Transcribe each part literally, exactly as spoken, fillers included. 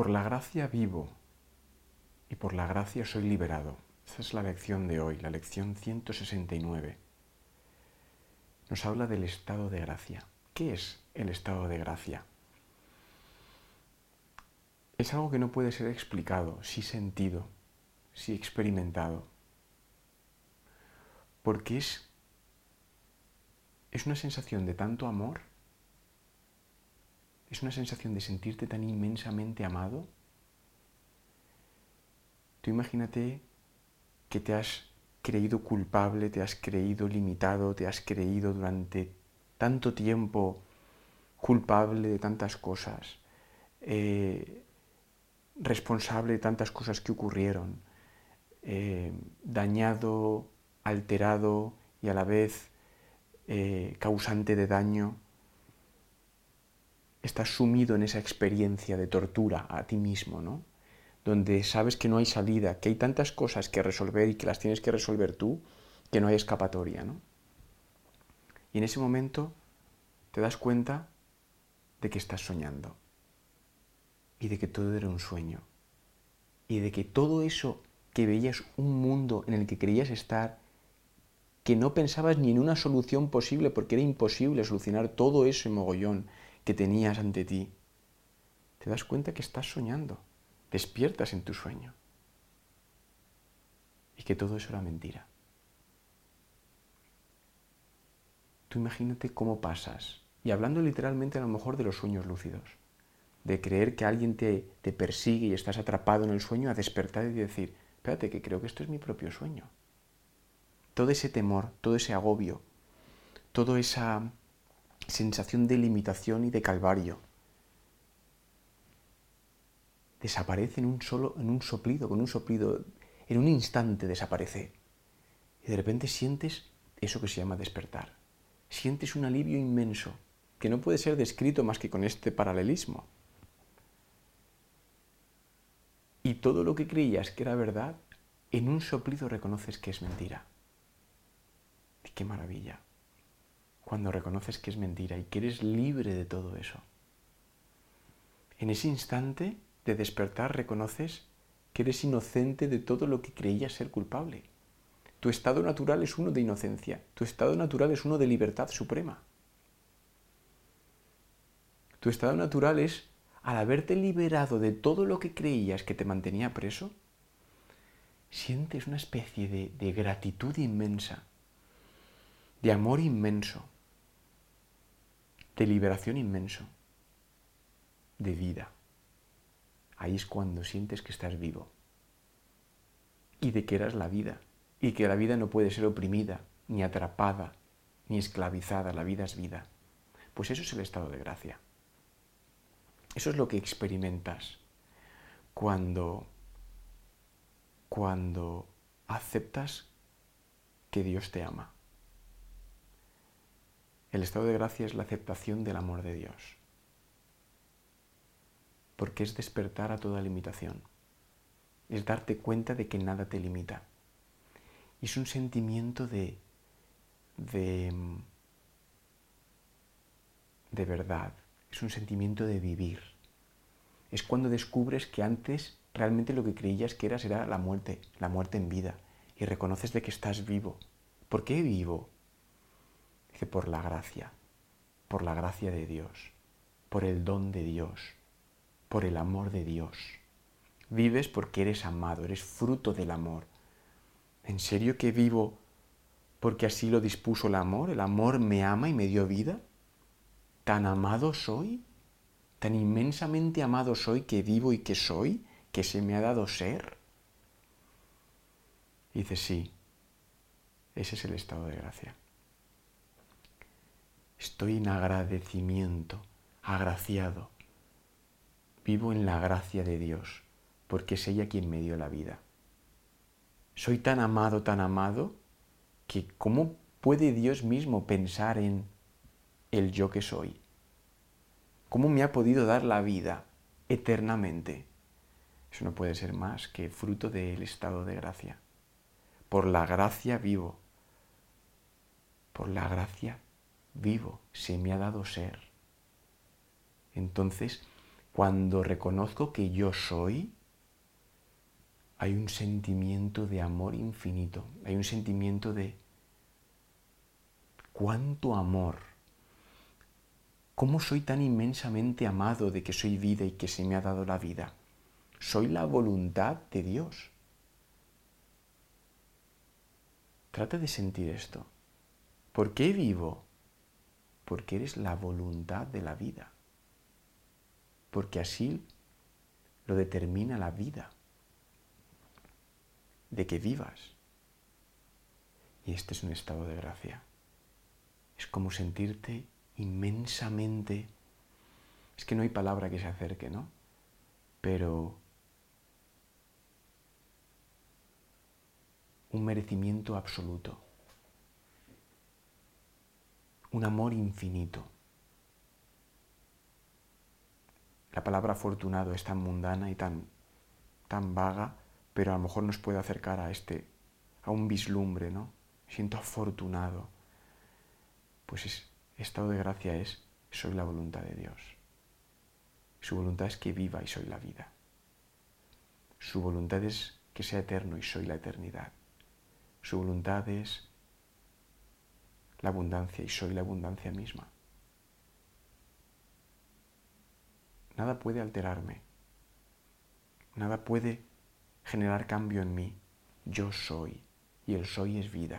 Por la gracia vivo y por la gracia soy liberado. Esta es la lección de hoy, la lección ciento sesenta y nueve. Nos habla del estado de gracia. ¿Qué es el estado de gracia? Es algo que no puede ser explicado, sí sentido, sí experimentado. Porque es, es una sensación de tanto amor, es una sensación de sentirte tan inmensamente amado. Tú imagínate que te has creído culpable, te has creído limitado, te has creído durante tanto tiempo culpable de tantas cosas, eh, responsable de tantas cosas que ocurrieron, eh, dañado, alterado y a la vez eh, causante de daño. Estás sumido en esa experiencia de tortura a ti mismo, ¿no? Donde sabes que no hay salida, que hay tantas cosas que resolver y que las tienes que resolver tú, que no hay escapatoria, ¿no? Y en ese momento te das cuenta de que estás soñando y de que todo era un sueño y de que todo eso que veías un mundo en el que creías estar, que no pensabas ni en una solución posible porque era imposible solucionar todo ese mogollón que tenías ante ti, te das cuenta que estás soñando, despiertas en tu sueño y que todo eso era mentira. Tú imagínate cómo pasas, y hablando literalmente a lo mejor de los sueños lúcidos, de creer que alguien te, te persigue y estás atrapado en el sueño, a despertar y decir, espérate, que creo que esto es mi propio sueño. Todo ese temor, todo ese agobio, toda esa sensación de limitación y de calvario desaparece en un solo, en un soplido, con un soplido, en un instante desaparece. Y de repente sientes eso que se llama despertar. Sientes un alivio inmenso, que no puede ser descrito más que con este paralelismo. Y todo lo que creías que era verdad, en un soplido reconoces que es mentira. Y qué maravilla. Cuando reconoces que es mentira y que eres libre de todo eso. En ese instante de despertar reconoces que eres inocente de todo lo que creías ser culpable. Tu estado natural es uno de inocencia, tu estado natural es uno de libertad suprema. Tu estado natural es, al haberte liberado de todo lo que creías que te mantenía preso, sientes una especie de, de gratitud inmensa, de amor inmenso, de liberación inmenso, de vida. Ahí es cuando sientes que estás vivo y de que eras la vida y que la vida no puede ser oprimida, ni atrapada, ni esclavizada. La vida es vida. Pues eso es el estado de gracia. Eso es lo que experimentas cuando, cuando aceptas que Dios te ama. El estado de gracia es la aceptación del amor de Dios, porque es despertar a toda limitación, es darte cuenta de que nada te limita. Y es un sentimiento de, de, de verdad, es un sentimiento de vivir. Es cuando descubres que antes realmente lo que creías que eras era la muerte, la muerte en vida, y reconoces de que estás vivo. ¿Por qué vivo? Dice, por la gracia, por la gracia de Dios, por el don de Dios, por el amor de Dios. Vives porque eres amado, eres fruto del amor. ¿En serio que vivo porque así lo dispuso el amor? ¿El amor me ama y me dio vida? ¿Tan amado soy? ¿Tan inmensamente amado soy que vivo y que soy? ¿Que se me ha dado ser? Y dice, sí, ese es el estado de gracia. Estoy en agradecimiento, agraciado. Vivo en la gracia de Dios, porque es ella quien me dio la vida. Soy tan amado, tan amado, que ¿cómo puede Dios mismo pensar en el yo que soy? ¿Cómo me ha podido dar la vida eternamente? Eso no puede ser más que fruto del estado de gracia. Por la gracia vivo. Por la gracia vivo. Se me ha dado ser. Entonces, Cuando reconozco que yo soy, hay un sentimiento de amor infinito, hay un sentimiento de cuánto amor, cómo soy tan inmensamente amado de que soy vida y que se me ha dado la vida. Soy la voluntad de Dios. Trata de sentir esto. ¿Por qué vivo? Porque eres la voluntad de la vida. Porque así lo determina la vida, de que vivas. Y este es un estado de gracia. Es como sentirte inmensamente... Es que no hay palabra que se acerque, ¿no? Pero un merecimiento absoluto. Un amor infinito. La palabra afortunado es tan mundana y tan, tan vaga, pero a lo mejor nos puede acercar a este, a un vislumbre, ¿no? Me siento afortunado. Pues es, estado de gracia es, soy la voluntad de Dios. Su voluntad es que viva y soy la vida. Su voluntad es que sea eterno y soy la eternidad. Su voluntad es la abundancia y soy la abundancia misma. Nada puede alterarme. Nada puede generar cambio en mí. Yo soy y el soy es vida.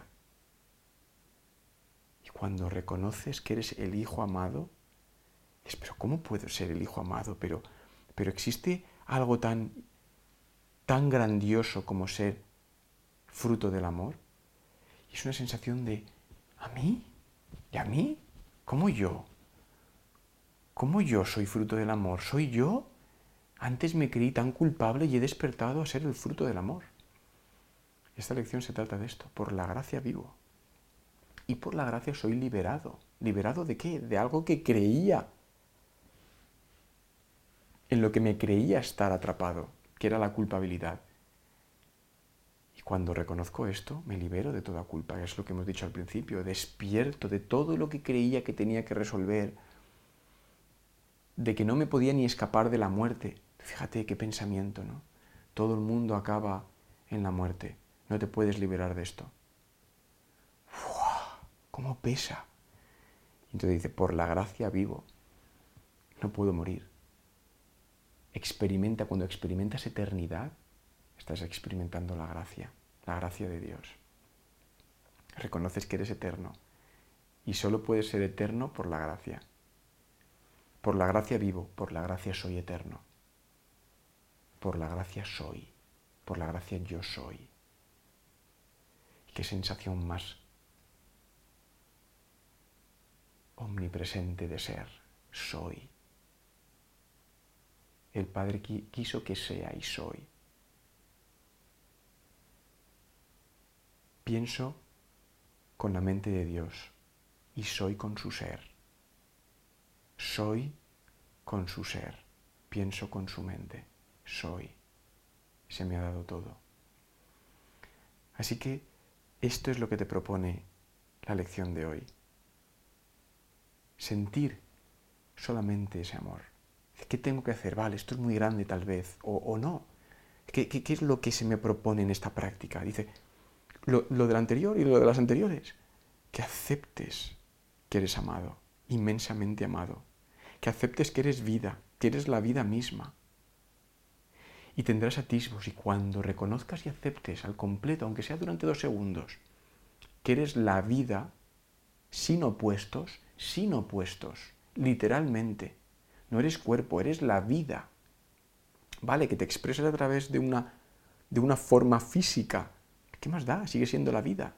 Y cuando reconoces que eres el Hijo amado, dices, pero ¿cómo puedo ser el Hijo amado? Pero, pero existe algo tan, tan grandioso como ser fruto del amor. Y es una sensación de, ¿a mí? ¿Y a mí? ¿Cómo yo? ¿Cómo yo soy fruto del amor? ¿Soy yo? Antes me creí tan culpable y he despertado a ser el fruto del amor. Esta lección se trata de esto. Por la gracia vivo. Y por la gracia soy liberado. ¿Liberado de qué? De algo que creía. En lo que me creía estar atrapado, que era la culpabilidad. Y cuando reconozco esto, me libero de toda culpa. Es lo que hemos dicho al principio. Despierto de todo lo que creía que tenía que resolver. De que no me podía ni escapar de la muerte. Fíjate qué pensamiento, ¿no? Todo el mundo acaba en la muerte. No te puedes liberar de esto. ¡Fua! ¿Cómo pesa? Entonces dice, por la gracia vivo. No puedo morir. Experimenta, cuando experimentas eternidad, estás experimentando la gracia, la gracia de Dios. Reconoces que eres eterno. Y solo puedes ser eterno por la gracia. Por la gracia vivo, por la gracia soy eterno. Por la gracia soy, por la gracia yo soy. Qué sensación más omnipresente de ser, soy. El Padre quiso que sea y soy. Pienso con la mente de Dios y soy con su ser. Soy con su ser, pienso con su mente, soy. Se me ha dado todo. Así que esto es lo que te propone la lección de hoy. Sentir solamente ese amor. ¿Qué tengo que hacer? Vale, esto es muy grande tal vez, o, o no. ¿Qué, qué, ¿Qué es lo que se me propone en esta práctica? Dice, lo, lo del anterior y lo de las anteriores. Que aceptes que eres amado, inmensamente amado. Que aceptes que eres vida, que eres la vida misma. Y tendrás atisbos, y cuando reconozcas y aceptes al completo, aunque sea durante dos segundos, que eres la vida sin opuestos, sin opuestos, literalmente. No eres cuerpo, eres la vida. Vale, que te expresas a través de una, de una forma física. ¿Qué más da? Sigue siendo la vida.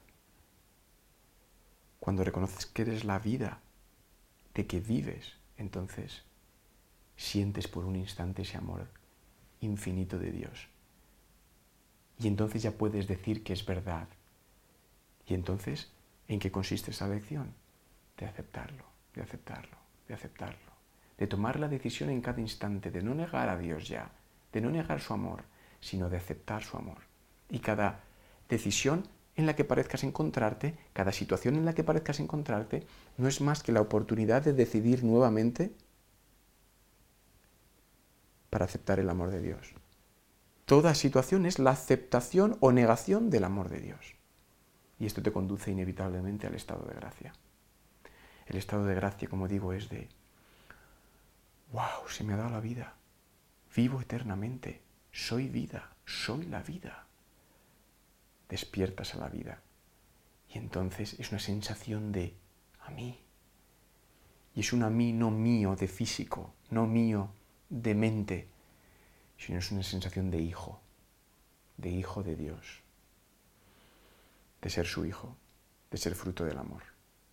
Cuando reconoces que eres la vida, de que vives, entonces sientes por un instante ese amor infinito de Dios. Y entonces ya puedes decir que es verdad. Y entonces, ¿en qué consiste esa lección? De aceptarlo, de aceptarlo, de aceptarlo. De tomar la decisión en cada instante, de no negar a Dios ya, de no negar su amor, sino de aceptar su amor. Y cada decisión en la que parezcas encontrarte, cada situación en la que parezcas encontrarte, no es más que la oportunidad de decidir nuevamente para aceptar el amor de Dios. Toda situación es la aceptación o negación del amor de Dios. Y esto te conduce inevitablemente al estado de gracia. El estado de gracia, como digo, es de ¡wow! Se me ha dado la vida. Vivo eternamente. Soy vida. Soy la vida. Despiertas a la vida. Y entonces es una sensación de a mí. Y es un a mí no mío de físico, no mío de mente, sino es una sensación de hijo, de hijo de Dios, de ser su hijo, de ser fruto del amor.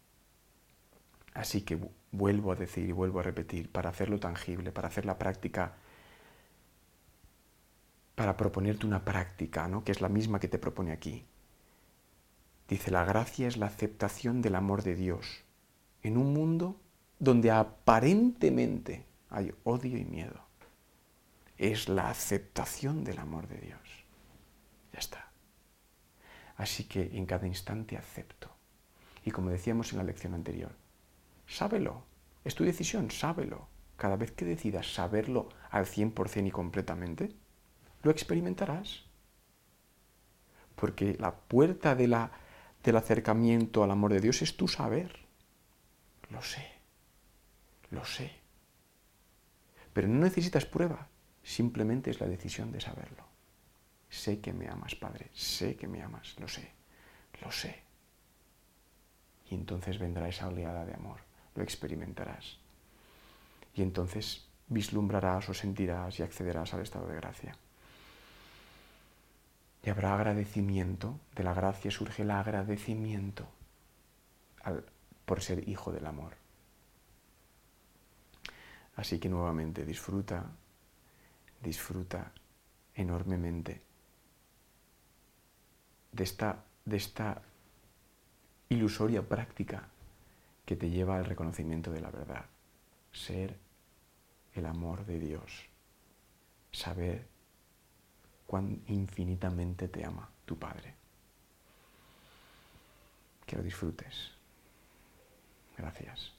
Así que vuelvo a decir y vuelvo a repetir, para hacerlo tangible, para hacer la práctica, para proponerte una práctica, ¿no?, que es la misma que te propone aquí. Dice, la gracia es la aceptación del amor de Dios en un mundo donde aparentemente hay odio y miedo. Es la aceptación del amor de Dios. Ya está. Así que en cada instante acepto. Y como decíamos en la lección anterior, sábelo. Es tu decisión, sábelo. Cada vez que decidas saberlo al cien por ciento y completamente, lo experimentarás. Porque la puerta de la, del acercamiento al amor de Dios es tu saber. Lo sé. Lo sé. Pero no necesitas prueba. Simplemente es la decisión de saberlo. Sé que me amas, Padre. Sé que me amas. Lo sé. Lo sé. Y entonces vendrá esa oleada de amor. Lo experimentarás. Y entonces vislumbrarás o sentirás y accederás al estado de gracia. Y habrá agradecimiento. De la gracia surge el agradecimiento al, por ser hijo del amor. Así que nuevamente disfruta, disfruta enormemente de esta, de esta ilusoria práctica que te lleva al reconocimiento de la verdad. Ser el amor de Dios. Saber cuán infinitamente te ama tu Padre. Que lo disfrutes. Gracias.